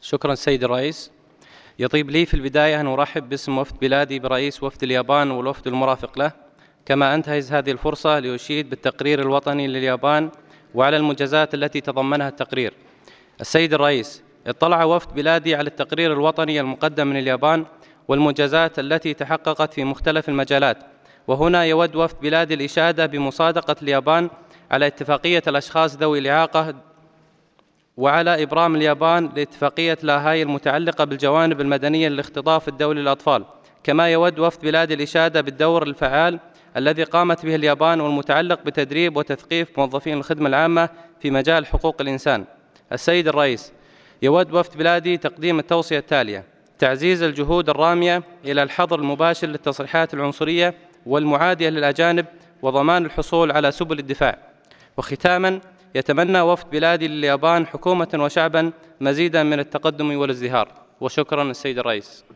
شكرا سيد الرئيس. يطيب لي في البداية أن أرحب باسم وفد بلادي برئيس وفد اليابان والوفد المرافق له، كما أنتهز هذه الفرصة لأشيد بالتقرير الوطني لليابان وعلى المنجزات التي تضمنها التقرير. السيد الرئيس، اطلع وفد بلادي على التقرير الوطني المقدم من اليابان والمنجزات التي تحققت في مختلف المجالات، وهنا يود وفد بلادي الإشادة بمصادقة اليابان على اتفاقية الأشخاص ذوي الإعاقة وعلى إبرام اليابان لاتفاقية لاهاي المتعلقة بالجوانب المدنية للاختطاف الدولي للأطفال. كما يود وفد بلاد الإشادة بالدور الفعال الذي قامت به اليابان والمتعلق بتدريب وتثقيف موظفين الخدمة العامة في مجال حقوق الإنسان. السيد الرئيس، يود وفد بلادي تقديم التوصية التالية: تعزيز الجهود الرامية إلى الحظر المباشر للتصريحات العنصرية والمعادية للأجانب وضمان الحصول على سبل الدفاع. وختاما، يتمنى وفد بلادي لليابان حكومة وشعبا مزيدا من التقدم والازدهار. وشكرا السيد الرئيس.